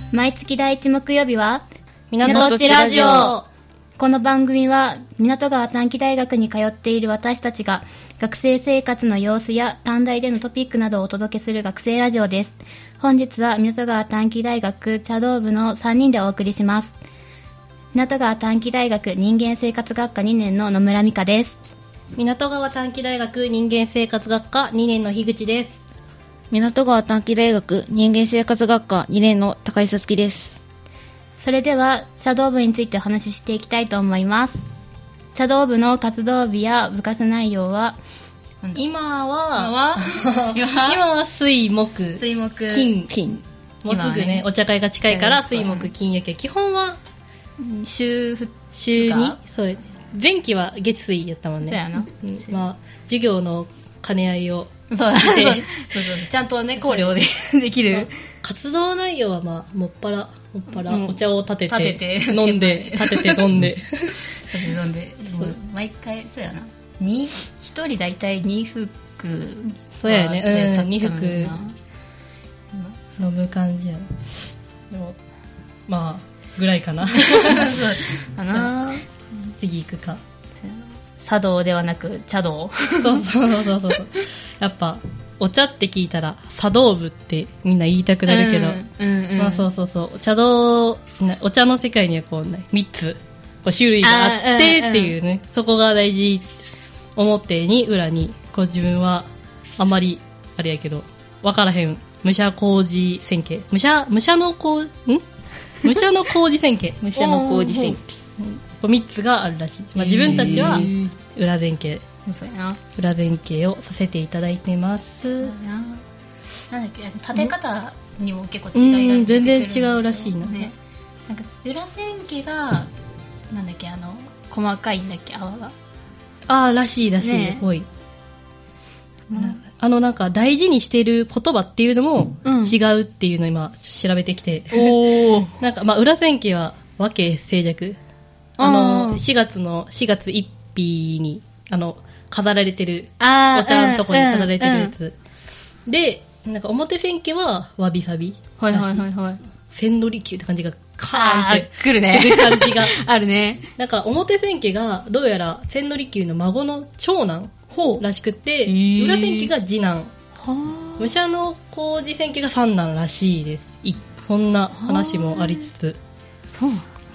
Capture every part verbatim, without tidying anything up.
毎月第一木曜日は港っちラジオ。 この番組は港川短期大学に通っている私たちが学生生活の様子や短大でのトピックなどをお届けする学生ラジオです。本日は港川短期大学茶道部のさんにんでお送りします。港川短期大学人間生活学科にねんの野村美香です。 港川短期大学人間生活学科にねんの樋口です。 港川短期大学人間生活学科にねんの高井さつきです。 それでは茶道部についてお話ししていきたいと思います。茶道部の活動日や部活内容は今は今は今は水木水木金金もうすぐ ね, ねお茶会が近いから水木金やけ基本は週ふつか週にそう前期は月水やったもんね。 そうやな、 うんまあ、授業の兼ね合いをそうそうそうそうちゃんとね考慮でできる活動内容はまあもっぱらもっぱらうんお茶を立てて立てて飲んで立てて飲んで飲んでそう毎回そうやなに一人だいたいに服そうやね、 そうやったうん、に服な飲む感じやな。でもまあぐらいかなかな次行くか。 茶道ではなく茶道そうそうそうそうやっぱお茶って聞いたら茶道部ってみんな言いたくなるけど、 うんうんうん、 まあそうそうそう茶道お茶の世界にはこう、ね、みっつこう種類があってっていうね、うんうん、そこが大事表に裏にこう自分はあんまりあれやけど分からへん武者小路線形武者武者のこうん武者の小路線形武者の小路線形みっつがあるらしい、まあ、自分たちは裏前形そうやな裏前形をさせていただいてます。 なんだっけ立て方にも結構違いが出てくるん全然違うらしいな、 ね、なんか裏千家がなんだっけあの細かいんだっけ泡がああらしいらしい、ね、ほい、うん、あのなんか大事にしている言葉っていうのも違うっていうのを今調べてきて、うん、おなんかまあ裏千家は和敬静寂あのしがつのしがつついたちにあの飾られてるお茶のとこに飾られてるやつ、うんうん、でなんか表千家はわびさびはいはいはいはい千利休って感じがカーンってくるねする感じがあるねなんか表千家がどうやら千利休の孫の長男らしくて裏千家が次男武者の小路千家が三男らしいです。そんな話もありつつそう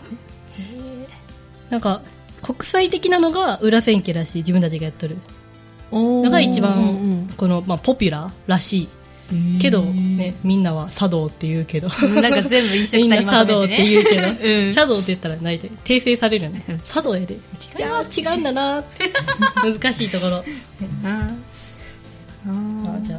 なんか国際的なのが裏千家らしい自分たちがやっとるのが一番この、まあ、ポピュラーらしいけど、ね、みんなは茶道って言うけどなんか全部一緒みんなにまとめて、ね、 茶道って言うけど、 うん、 茶道って言ったらないで訂正されるよね茶道やで違います違うんだなって難しいところあじゃあ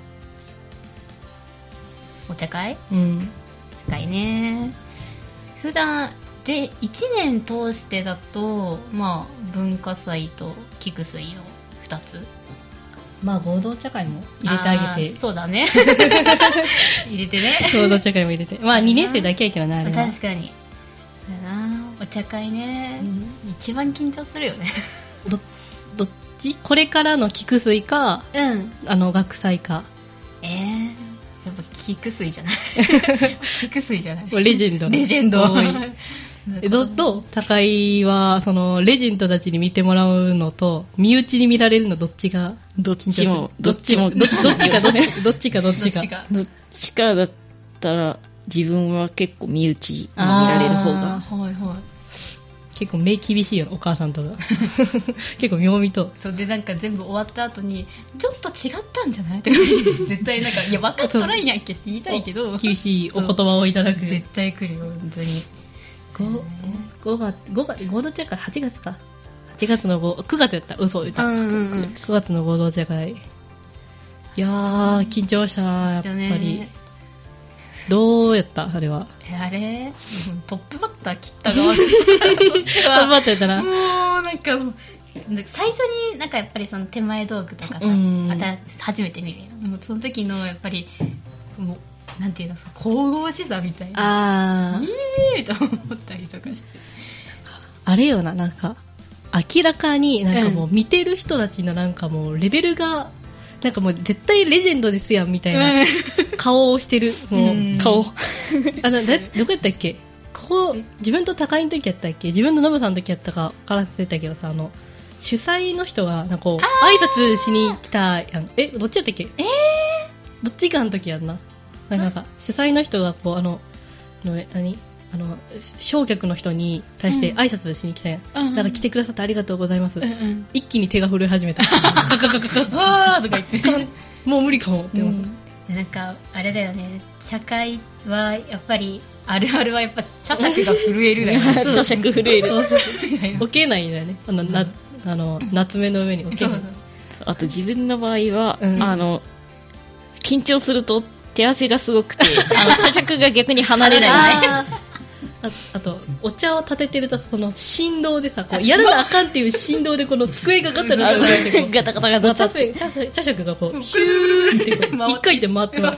お茶会うんお茶会ね普段でいちねん通してだと、まあ、文化祭と菊水のふたつまあ合同茶会も入れてあげてそうだね入れてね合同茶会も入れてまあにねん生だけやけどなあれは確かにそうやなお茶会ね、うん、一番緊張するよねど, どっちこれからの菊水か、 うん、 あの学祭かえーやっぱ菊水じゃない菊水じゃないレジェンドレジェンドえどどう高井はそのレジェンドたちに見てもらうのと身内に見られるのどっちがどっちもどっちもどっちかどっちどっちかどっちかどっちかだったら自分は結構身内に見られる方がはいはい結構目厳しいよお母さんとか結構妙味とそうでなんか全部終わった後にちょっと違ったんじゃないとか絶対なんかいや分かっとらんやんけって言いたいけど厳しいお言葉をいただく絶対来るよ本当にごがつごがつ合同茶会はちがつかはちがつのくがつやった嘘言った、うんうんうん、くがつの合同茶会いやー緊張したなやっぱりどうやったあれはあれトップバッター切った側としてはトップバッターやったなもうなんかもう最初になんかやっぱりその手前道具とかさ、うん、新初めて見るもうその時のやっぱりもうなんていうの神々しさみたいなあえーと思ったりとかしてあれよななんか明らかになんかもう見てる人たちのなんかもうレベルがなんかもう絶対レジェンドですやんみたいな顔をしてる。もう顔。あの、だ、どこやったっけ？こう、自分と高井の時やったっけ？自分とノブさんの時やったか分からせたけどさ、あの、主催の人が、なんかこう、挨拶しに来たやん。え、どっちやったっけ？えー、どっちかの時やんな。なんか、主催の人がこう、あの、の何あの、焼却の人に対して挨拶しに来たやん。うん、なんか来てくださってありがとうございます。うんうん、一気に手が震え始めた。カカカカカ、わーとか言って、もう無理かもって思った。 うん、なんか、あれだよね。社会は、やっぱり、あるあるはやっぱ、茶杓が震えるだよね。 茶杓震える。 置けないんだよね。あの、な、あの、夏目の上に置けない。 あと自分の場合は、うん、あの、緊張すると手汗がすごくて、あの、茶杓が逆に離れないね。 あ, あとお茶を立ててるとその振動でさこうやらなあかんっていう振動でこの机がガタガタガタガタガタ茶杓がこうヒューって一回で回ってます。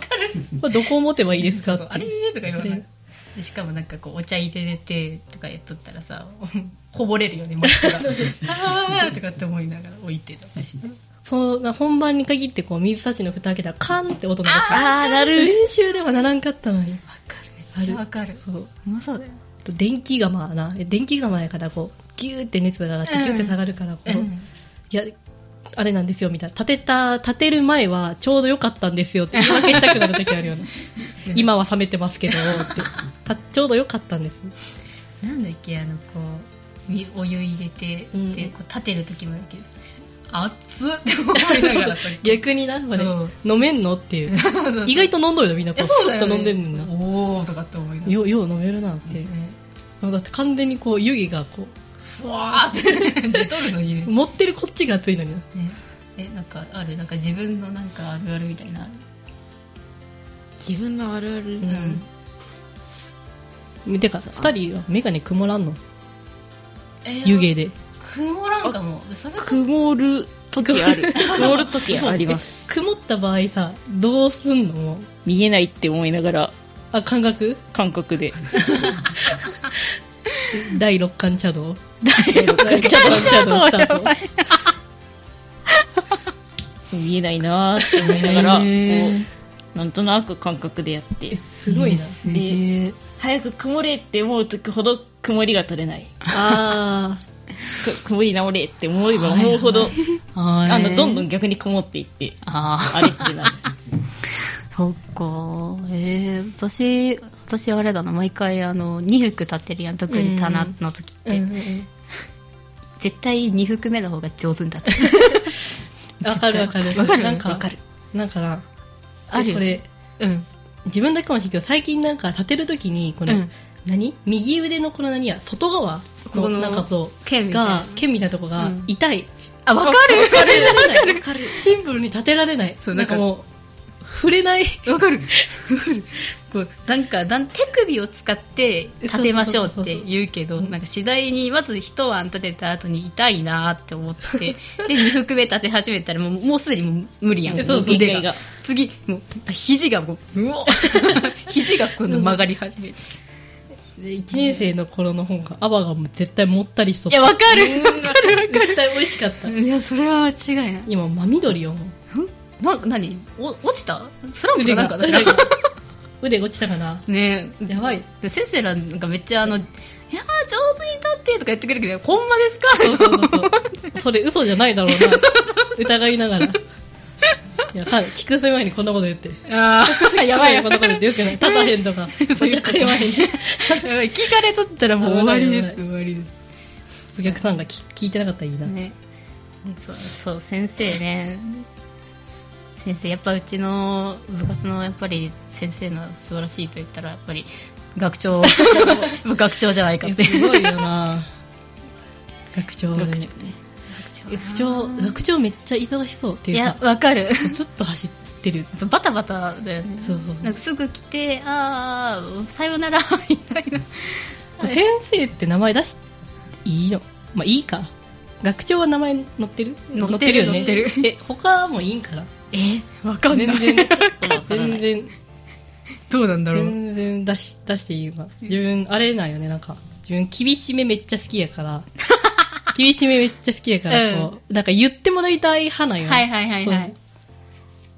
どこを持てばいいですかって。 あれとか言わない。しかもなんかこうお茶入れれてとかやっとったらさこぼれるよね抹茶があーとかって思いながら置いてとかして。 そう本番に限ってこう水差しの蓋開けたらカンって音がしてあーなる練習ではならんかったのに。 わかるめっちゃわかる。 そううまそうだよ。 電気釜な電気釜やからこうギューって熱が上がってギューって下がるからこう、うん、いやあれなんですよみたいな立てた立てる前はちょうど良かったんですよって言い訳したくなる時あるよね今は冷めてますけどってたちょうど良かったんです。 なんだっけあのこうお湯入れて、うん、でこう立てる時もだけですね熱って思いながら逆にな、ね、飲めんのっていうそうそうそう意外と飲んどるのみんなこうスッと飲んでるのな、ね、 おーとかって思いながらよ, よう飲めるなって、ね、だって完全にこう湯気がこうふわーって出とるのに、ね、 持ってるこっちが熱いのにな、ね、 えなんかあるなんか自分のなんかあるあるみたいな自分のあるあるうんてかふたりは眼鏡曇らんの、えー、湯気で曇らんかも。 それ曇る時ある曇る時あります。 曇った場合さどうすんの？ 見えないって思いながらあ感覚感覚で第六感茶道第六感茶道スタートそう見えないなって思いながらこうなんとなく感覚でやってすごいな。 で早く曇れって思う時ほど曇りが取れない。 ああ曇り直れって思えば思うほどあのどんどん逆に曇っていってああれってなるそっかえー、私私あれだな毎回あのに服立ってるやん特に棚の時って、うんうん、絶対に服目の方が上手に立ってるわかるわかるわかるなんかわかるなんかなあるこれ、うん、自分だけかもしれないけど最近なんか立てる時にこの、うん何右腕のこの何や外側のなんかそう剣みたいな剣みたいなとこが痛い、うん、 あ分かる分かる分かる分かるシンプルに立てられないそうなんかもう触れない分かるこうなんかだん手首を使って立てましょうって言うけどなんか次第にまず一晩立てた後に痛いなって思ってでに服目立て始めたらもうもうすでにもう無理やんそうそう腕が次もう肘がもううお肘がこの曲がり始めるでいちねん生の頃の本がアバが絶対もったりしとった。 いや分かる分かる分かる絶対美味しかった。 いやそれは間違いない。 今真緑よもうな何お落ちたスランプかなんか私腕落ちたかなねえやばい先生らなんかめっちゃあのいや上手に立ってとか言ってくれるけどほんまですかそうそうそうそうそれ嘘じゃないだろうなそうそうそう疑いながらいや聞く前にこんなこと言ってああやばいこんなこと言ってよくない立たへんとかそういう会話に聞かれとったらもう終わりです終わりですお客さんが聞いてなかったらいいな、ね、 そうそう先生ね先生やっぱうちの部活のやっぱり先生の素晴らしいと言ったらやっぱり学長学長じゃないかってすごいよな学長ね学長ね学長学長めっちゃ忙しそうっていうかいやわかるずっと走ってるそうバタバタだよねそうそうそうなんかすぐ来てああさようならみたいな先生って名前出していいのまあいいか学長は名前載ってる載ってるよね載ってるえ他もいいんかなえわかんない全然全然どうなんだろう全然出し出していいわ自分あれなんよねなんか自分厳しめめっちゃ好きやから厳しめめっちゃ好きやからこう、うん、なんか言ってもらいたい派なんよ、ね、 はいはいはいはい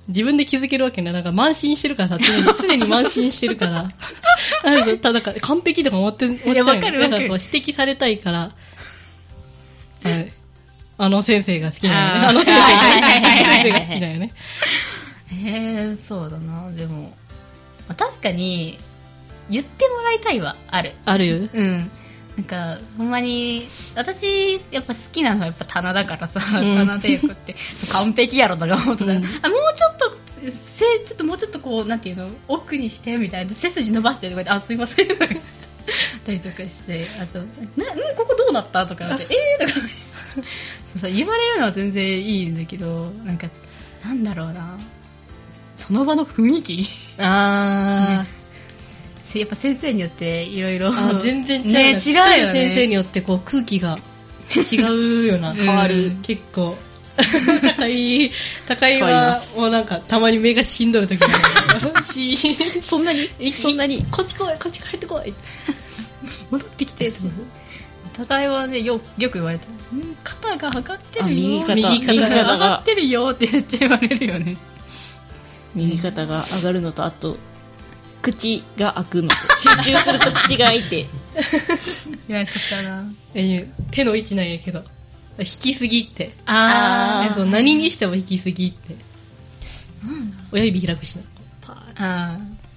自分で気づけるわけね。なんか慢心してるからさ、常に、常に慢心してるから。なんか、ただから完璧とか思って、思っちゃう。いや、 わかるわかる。 なんかこう指摘されたいから、はい。あの先生が好きなよね。あの先生が好きだよね。 へえ、そうだな。でも、まあ、確かに、言ってもらいたいはある。 ある？ うん。なんかほんまに私やっぱ好きなのはやっぱ棚だからさ、うん、棚テープって完璧やろとか思ってたら、うん、あもうちょっとせちょっともうちょっとこうなんていうの奥にしてみたいな背筋伸ばしてとか言ってあすいませんとか言ったりとかしてあとな、うん、ここどうなったとか言ってえーとかそうそう言われるのは全然いいんだけどなんかなんだろうなその場の雰囲気あー、 ねやっぱ先生によっていろいろ全然違う、 ね、違うよね。 先生によってこう空気が違うような変わる、うん、 結構高い高いはもうなんかたまに目がしんどる時があるしそんなにそんなにこっち来いこっち帰ってこい戻ってきて高いはね よ, よく言われた、うん、肩が上がってるよ右肩右肩が上がってるよってめっちゃ言われるよね右肩が上がるのとあと口が開くの集中すると口が開いて言われちゃったな手の位置なんやけど引きすぎってああ何にしても引きすぎって、うん、親指開くしなパーあ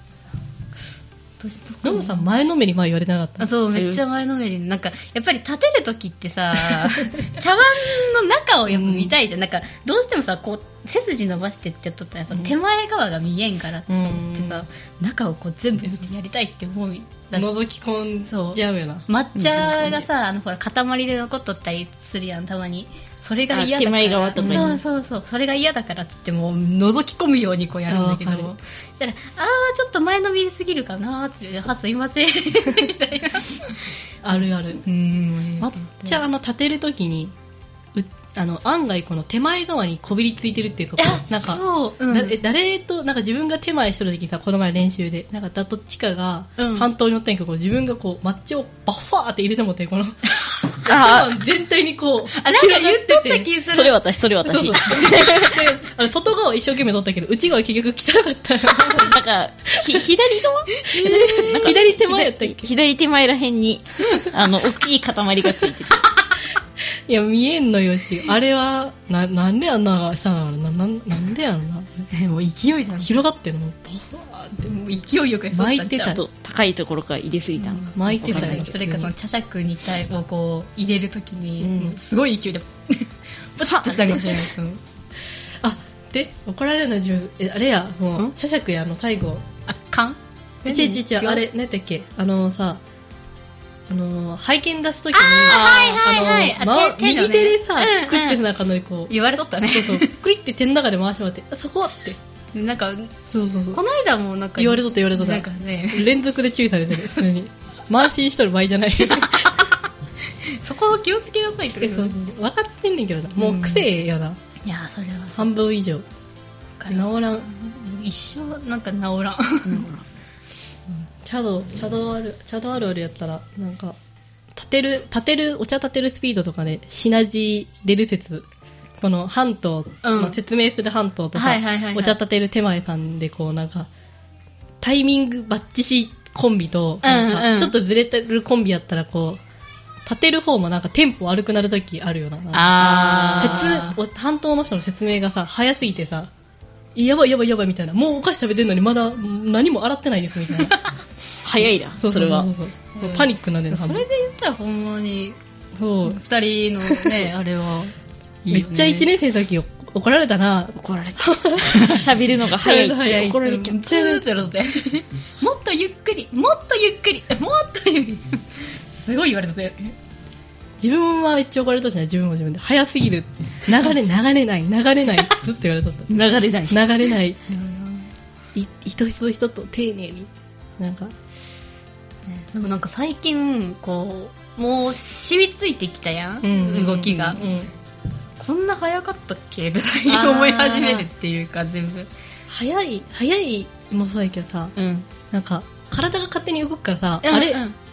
ノムさん前のめり前言われてなかった？ あそうめっちゃ前のめりなんかやっぱり立てるときってさ茶碗の中をやっぱ見たいじゃん、うん、なんかどうしてもさこう背筋伸ばしてってやっとったらさ、うん、手前側が見えんからってさ、うん、中をこう全部見てやりたいって思う覗き込んじゃうよな抹茶がさあのほら塊で残っとったりするやんたまにそれが嫌だから手前側とかにそうそうそうそれが嫌だからっつっても覗き込むようにこうやるんだけどそしたらあーちょっと前のめりすぎるかなってあすいませんみたいなあるあるうん抹茶あの立てるときにあの案外この手前側にこびりついてるっていうかなんかそう、うん、 だ誰となんか自分が手前してる時さこの前練習でなんかどっちかが半島に乗ったんやけど、うん、自分がこう抹茶をバッファーって入れてもってこのあ全体にこうあなんか言っとった気するそれ私それ私そうそうあの外側は一生懸命取ったけど内側は結局汚かったなんかひ左側左手前やったっけ左手前らへんにあの大きい塊がついてるいや見えんのよちあれは な, なんであんなしたのな な, なんでやろなえもう勢いじゃん広がってんのでも勢いよく巻いてたちょっと高いところから入れすぎたのか、 うん、巻いてたよそれかその茶杓に体をこう入れるときに、うん、すごい勢いでパッとしたかもしれないけどあで怒られるのは自分えあれやもう茶杓やの最後あ缶違う違う違うあれ何だっけあのさあのー、拝見出すときにはいはいはい、 あのーま、右手でさ、 うんうん、 クッて中のこう言われとったねそうそうクリって手の中で回してもらってそこってなんかそうそうそうこの間もなんか言われとった言われとったなんか、ね、 連続で注意されてる普通に回ししとる場合じゃないそこを気をつけなさいってそうそう分かってんねんけどなもう癖やな、うん、 いやそれは半分以上治らん一生なんか治らん、うん茶道茶道ある茶道あるあるやったらなんか立てる立てるお茶立てるスピードとかでシナジー出る説この半島、うんまあ、説明する半島とか、はいはいはいはい、お茶立てる手前さんでこうなんかタイミングバッチシコンビとなんかちょっとずれてるコンビやったらこう立てる方もなんかテンポ悪くなるときあるよな。 あ説半島の人の説明がさ早すぎてさやばいやばいやばいみたいなもうお菓子食べてるのにまだ何も洗ってないですみたいな早いなそうそうそうそうそう、うん、パニックなんでなそれで言ったらほんまにそうふたりのねあれはいい、ね、 めっちゃいちねん生の時怒られたな怒られた喋るのが早いって怒られちゃうツーってなってもっとゆっくりもっとゆっくりもっとゆっくりすごい言われてたよ自分はめっちゃ怒られたじゃない自分も自分で早すぎる流れ流れない流れないずっと言われとった流れない流れないい一つ一つ丁寧になんか、ね、 でもなんか最近こうもう染みついてきたやん、うん、動きが、うん、こんな早かったっけって最近思い始めるっていうか全部早い早いもそうやけどさ、うん、なんか体が勝手に動くからさ、 うん、 あれ、 うん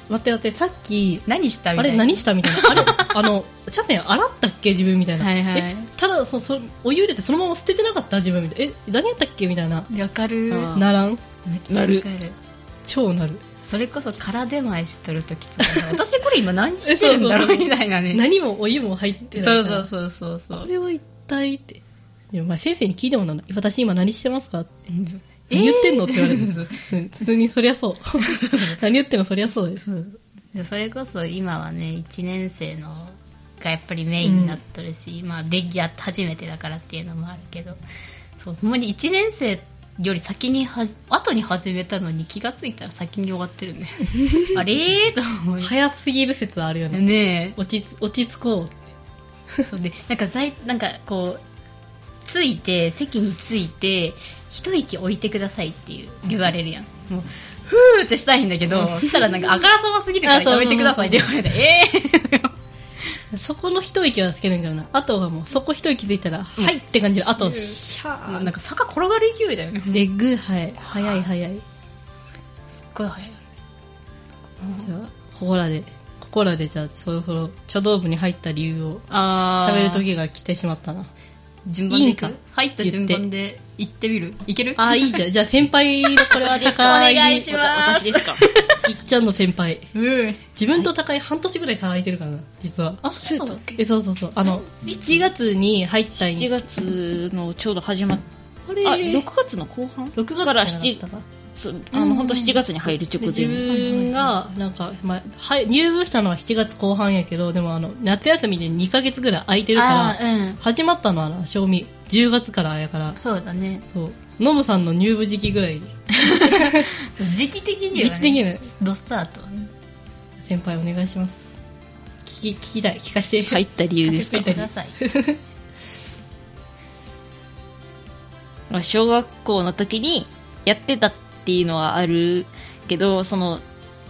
待って待って、さっき何したみたいな。 あれ何したみたいな。あれあの茶筅洗ったっけ自分みたいな。 はいはい。 えただそそお湯入れてそのまま捨ててなかった自分みたいな。え何やったっけみたいな。 わかる。 ならん。 めっちゃわかる。 超なる。 それこそ空出前しとる時とか私これ今何してるんだろうみたいなね。 何もお湯も入ってない。 そうそうそうそうそう。 これは一体って。でもまあ先生に聞いてもらうの。私今何してますかって。 えー、 何言ってんのって言われて、普通にそりゃそう。何言ってんのそりゃそうです。 それこそ今はねいちねん生のがやっぱりメインになっとるし、うん、まあでやって初めてだからっていうのもあるけど、そうほんまにいちねん生より先にはじ後に始めたのに気がついたら先に終わってるんであれーと思う。 早すぎる説あるよね。 ねえ落ち落ち着こう。 そうでなんか在なんかこうついて席について一息置いてくださいっていう言われるやん。もうふーってしたいんだけど、そしたらなんかあからさますぎるからやめてくださいって言われて、えーそこの一息はつけるんだけどな。あとはもうそこ一息ついたら、うん、はいって感じで、あとシャーなんか坂転がる勢いだよね。 レッグはい早い早いすっごい早い。 じゃあここらでここらでじゃあそろそろ茶道部に入った理由を喋る時が来てしまったな。 順番でいく？いい入った順番で行ってみる？いける？ あ、いいじゃん。じゃあ先輩のこれは高い。 お願いします。 私ですか？ いっちゃんの先輩。 うん。 自分と高い半年ぐらい差空いてるからな、実は。 あ、そうだっけ？ え、そうそうそう。あの、しちがつに入ったんしちがつのちょうど始まっあれあ、ろくがつの後半 ?ろく 月からしち、あの、本当しちがつに入る直前。 自分が、なんか、まあ、はい、入部したのはしちがつこう半やけど、でもあの、夏休みでにかげつぐらい空いてるから、うん、始まったのはな、賞味じゅうがつからやから。 そうだね。 そう。ノブさんの入部時期ぐらい。 時期的にはね。 時期的にはね。 ドスタートはね。 先輩お願いします。聞き、聞きたい。聞かせて。 入った理由ですか？ 聞いてください。 まあ小学校の時にやってたっていうのはあるけど、その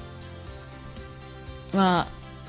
まあ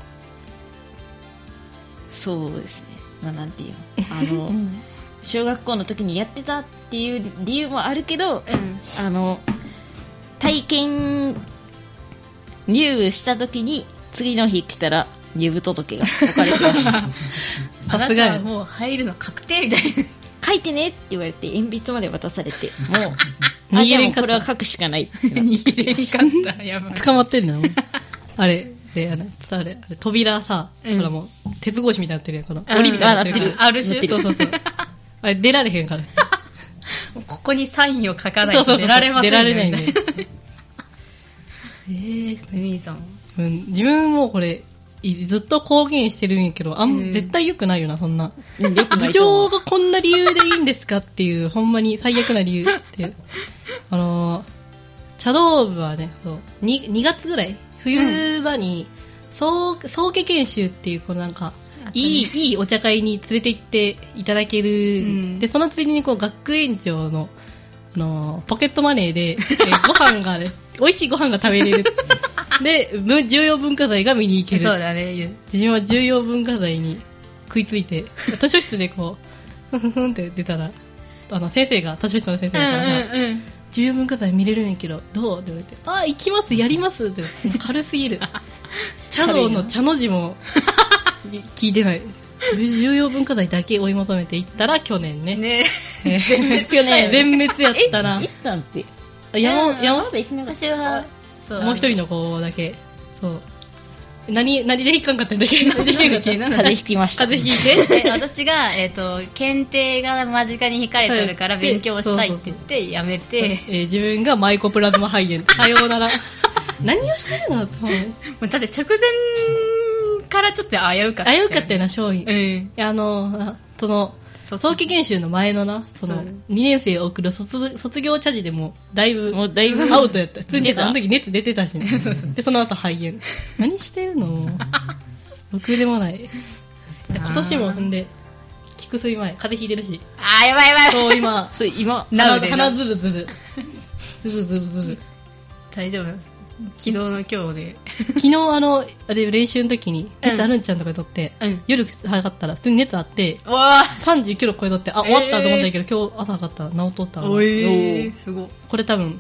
そうですね、まあなんていうの、あの、うん、小学校の時にやってたっていう理由もあるけど、うん、あの体験入部した時に次の日来たら入部届が置かれてました。 さすがもう入るの確定みたいな。 書いてねって言われて鉛筆まで渡されて、もう逃げれんかった。これは書くしかない。 逃げれんかった。やばい。 捕まってんの？あれであのあれあれ扉さ、うん、ほらもう鉄格子みたいになってるやん、この檻みたいになってる。 ある種。 そうそうそう。あれ出られへんから。 ここにサインを書かないと出られません。 出られないんで。 えー、ミミさん。 うん、自分もこれずっと公言してるんやけど、あん、うん、絶対良くないよな、そんな。部長がこんな理由でいいんですかっていう、ほんまに最悪な理由って。あのー、茶道部はね、そう 2, にがつぐらい、冬場に、早期研修っていう、このなんか、いい、いいお茶会に連れて行っていただける。うん、で、そのついでにこう、学園長の、あのー、ポケットマネーで、えー、ご飯がね、美味しいご飯が食べれる。で、重要文化財が見に行ける。 そうだね。 自分は重要文化財に食いついて、図書室でこう、ふんふんって出たら、あの、先生が、図書室の先生が、うんうんうん、重要文化財見れるんやけど、どうって言われて、あ、行きます、やりますって、軽すぎる。茶道の茶の字も聞いてない。重要文化財だけ追い求めて行ったら去年ね。 ねえー、全滅去年。全滅やったな。 え、行ったんって。 山本、山本、私は、 もう一人の子だけ、そう。何、何でいかんかったんだっけ？何でいかんかった？ 風邪ひきました。 風邪ひいて。 私が、えっと、検定が間近に控えてるから勉強したいって言ってやめて。 えー、自分がマイコプラズマ肺炎。さようなら。何をしてるの？もうだって直前からちょっと危うかった。 危うかったよな、勝利。 うん。 あの、その、早期研修の前のな、そのにねん生を送る 卒, 卒業茶事でもだいぶもうだいぶアウトやった。普通にあの時熱出てたしね。そうそうでその後肺炎。何してるの？ろくでもない。今年もほんで菊水前風邪ひいてるし。 あーやばいやばい。 そう今そう今鼻鼻ずるずるずるずるずる。 大丈夫なんです。昨日の今日で昨日あので練習の時に熱あるんちゃんとかで撮って、うん、夜測ったら普通に熱あってさんじゅっキロ超えとってあ終わったと思ったけど、えー、今日朝測ったら治っとったわ。 おえー、すごい。 これ多分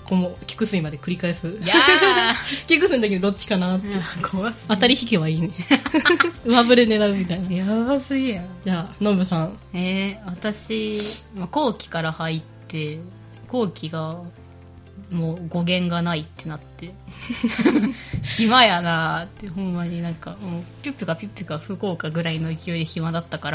こも菊水まで繰り返す。 いや菊水の時にどっちかなって。 怖すぎ。 当たり引けばいいね。上振れ狙うみたいな。 やばすぎや。 じゃあノブさん。 えー、私、まあ、後期から入って後期がもう語源がないってなって暇やなーって、ほんまになんかもうピュッピュかピュッピュか福岡ぐらいの勢いで暇だったから、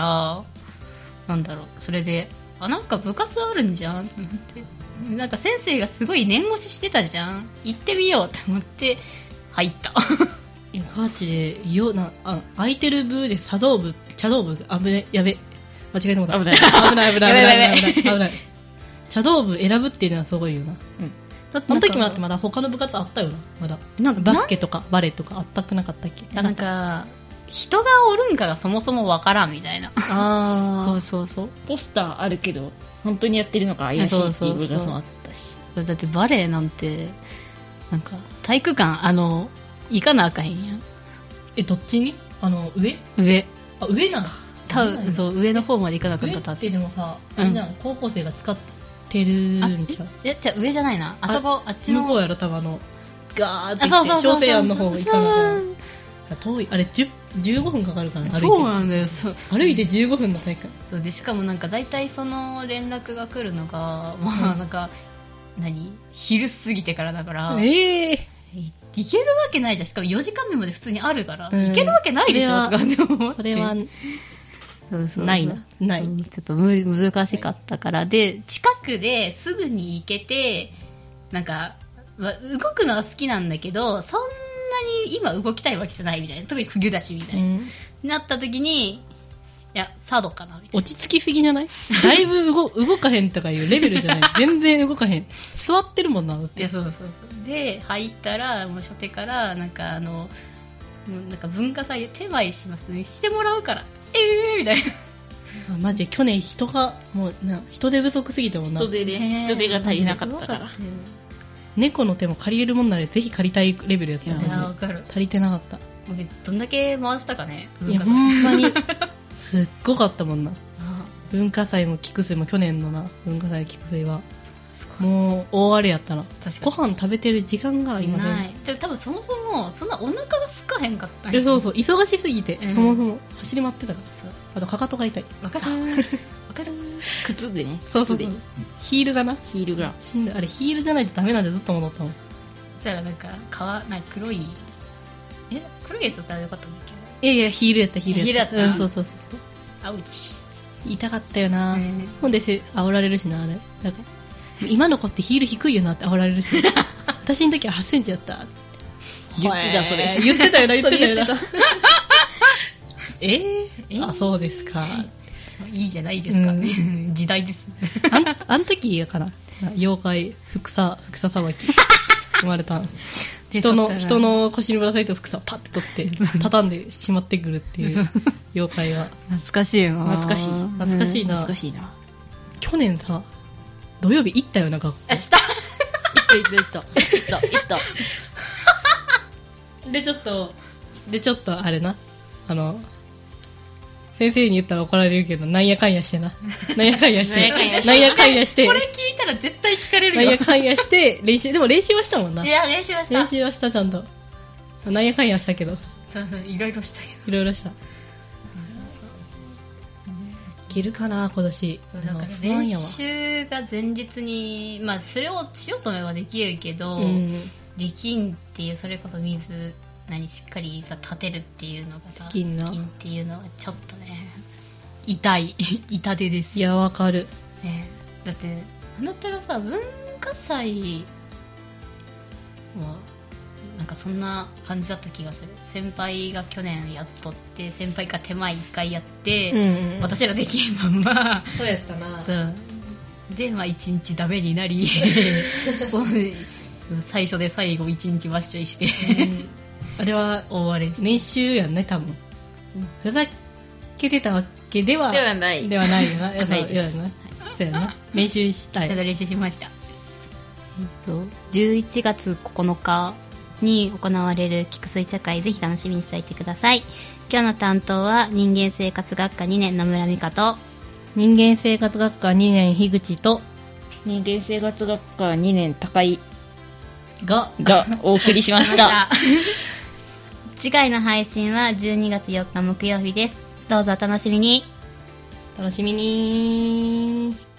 なんだろう、それであなんか部活あるんじゃんって思って、なんか先生がすごい念押ししてたじゃん、行ってみようって思って入ったガチでよなあ空いてる部で茶道部茶道部危ねやべ間違えたこと危ない危ない危ない危ない危ない危ない茶道部選ぶっていうのはすごいよな、うん、 だってあの時もだってまだ他の部活あったよな、まだなんかバスケとかバレーとかあったくなかったっけ。 なんか人がおるんかがそもそもわからんみたいな。 あそうそうそう。 ポスターあるけど本当にやってるのか怪しいっていう部活もあったし、 だってバレエなんてなんか体育館あの行かなあかへんやん。 えどっちにあの上上あ上なんだ多分そう上の方まで行かなかった上ってでもさ、 うん、 あれじゃん高校生が使ってるんちゃう。 えじゃあ上じゃないな、あそこあっちの向こうやろ多分あのガーってあそうそうそうそう小生庵の方行かなか遠いあれじゅうごふんかかるからね、歩いて。 そうなんだよ。そう歩いてじゅうごふんの大会。 そうでしかもなんか大体その連絡が来るのがまあなんか、うん、何昼過ぎてからだから、 ええー、いけるわけないじゃん。しかもよじかんめまで普通にあるから、うん、いけるわけないでしょとかって思って。 それはそうそうないなない、 ちょっと無理難しかったからで、近くですぐに行けてなんか、まあ、動くのは好きなんだけどそんなに今動きたいわけじゃないみたいな、特に冬だしみたいな、うん、なった時にいや佐渡かなみたいな。 落ち着きすぎじゃないだいぶ動動かへんとかいうレベルじゃない全然動かへん、座ってるもんな。 いやそうそうそうで入ったらもう初手からなんかあのもうなんか文化祭で手配しますねしてもらうからええー、みたいな。 マジで去年人がもうな人手不足すぎてもな、 人手で人手が足りなかったから、 猫の手も借りれるもんならぜひ借りたいレベルやったよね。 いやわかる、 足りてなかった。 どんだけ回したかね。 いやほんまにすっごかったもんな文化祭も菊水も去年のな文化祭菊水はもう大荒れやったな。ご飯食べてる時間がありません。 ないで多分そもそもそんなお腹がすかへんかったんや。そうそう忙しすぎて、うん、そもそも走り回ってたから。 そうあとかかとが痛い。 わかるわかる靴でね。 そうそうそうヒールがなヒールがしんどい。あれヒールじゃないとダメなんでずっと戻ったもん。 じゃあなんか革なんか黒いえ黒いやつだったらよかったんだけど。 いやいやヒールやったヒールやった。 ヒールやった、 うん、そうそうそうそう。 アウチ痛かったよな、 ね、 ほんでせ煽られるしなあれなんか今の子ってヒール低いよなって煽られるし私の時ははちセンチやった言ってたそれ言ってたよな言ってたよなえー、えー、あそうですかいいじゃないですかね、うん、時代ですあんあん時やから妖怪ふくさふくささばき生まれた人の人の腰にぶら下げて服さをパッて取って畳んでしまってくるっていう妖怪が懐かしいな。 懐かしい懐かしいな、 懐かしいな。 去年さ土曜日行ったよな学校。 あした行った行った行った行った行ったでちょっとでちょっとあれなあの先生に言ったら怒られるけどなんやかんやしてななんやかんやしてなんやかんやしてこれ聞いたら絶対聞かれるよ。 なんやかんやして練習でも練習はしたもんな。 いや練習はした練習はしたちゃんとなんやかんやしたけどそうそういろいろしたけどいろいろした、うん、いけるかな今年。 そうだから練習が前日にまあそれをしようと思えばできるけど、うん、できんっていうそれこそ水何しっかり立てるっていうのがさできんなっていうのはちょっとね痛い痛手です。 いやわかる、 ね、だってあなたらさ文化祭はなんかそんな感じだった気がする。先輩が去年やっとって先輩が手前いっかいやって、うんうん、私らできんまんまそうやったな。 そうでまあいちにちダメになりそう最初で最後いちにちワッショイして、うんあれは大荒れ練習やんね多分、うん、ふざけてたわけではではないではないよな。ないです。そうやな練習したい。 ただ練習しました。えっとじゅういちがつここのかに行われる菊水茶会ぜひ楽しみにしておいてください。今日の担当は人間生活学科にねん野村美香と人間生活学科にねん樋口と人間生活学科にねん高井ががお送りしました次回の配信はじゅうにがつよっか木曜日です。どうぞお楽しみに。 楽しみに。